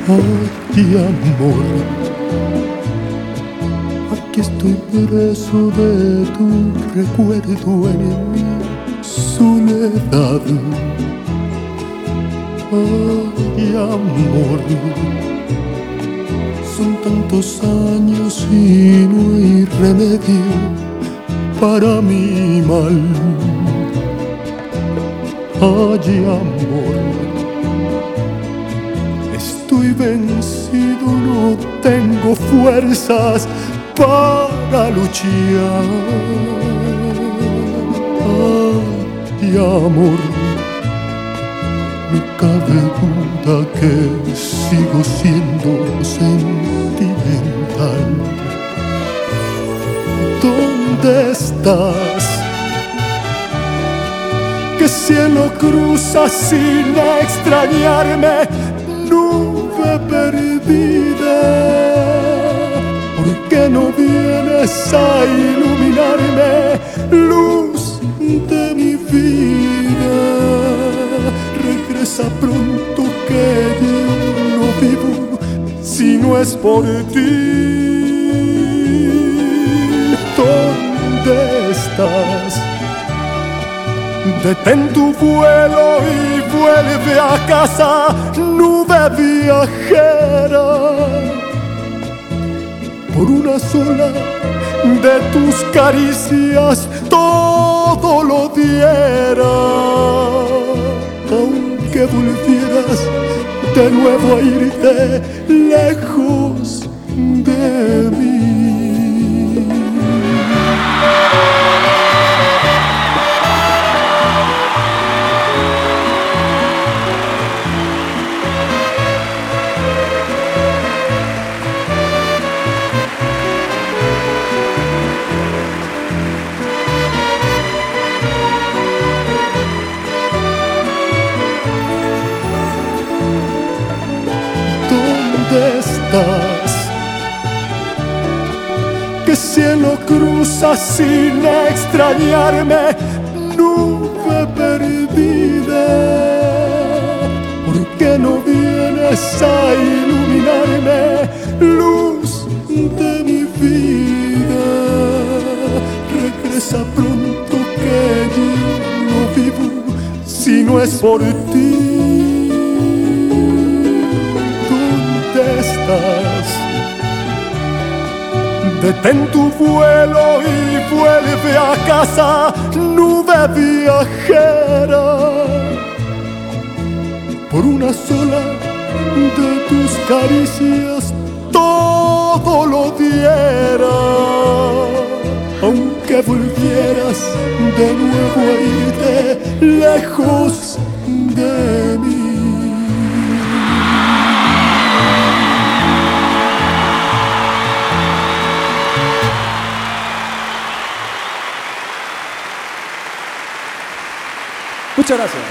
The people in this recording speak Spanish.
Ay, amor, aquí estoy preso de tu recuerdo en mi soledad. Ay, amor, son tantos años y no hay remedio para mi mal. Ay, amor, estoy vencido, no tengo fuerzas para luchar. Ay, amor, no cabe duda que sigo siendo sentimental. ¿Dónde estás? ¿Qué cielo cruzas sin extrañarme? Nube perdida, ¿por qué no vienes a iluminarme? Luz de mi vida, regresa pronto que yo no vivo si no es por ti. ¿Dónde estás? Detén tu vuelo y vuelve a casa, nube viajera. Por una sola de tus caricias todo lo diera. Aunque volvieras de nuevo a irte lejos de mí. ¿Dónde estás? ¿Qué cielo cruzas sin extrañarme? Nube perdida, ¿por qué no vienes a iluminarme? Luz de mi vida, regresa pronto que yo no vivo si no es por ti. Estás. Detén tu vuelo y vuelve a casa, nube viajera. Por una sola de tus caricias todo lo diera. Aunque volvieras de nuevo a irte lejos de mí. Muchas gracias.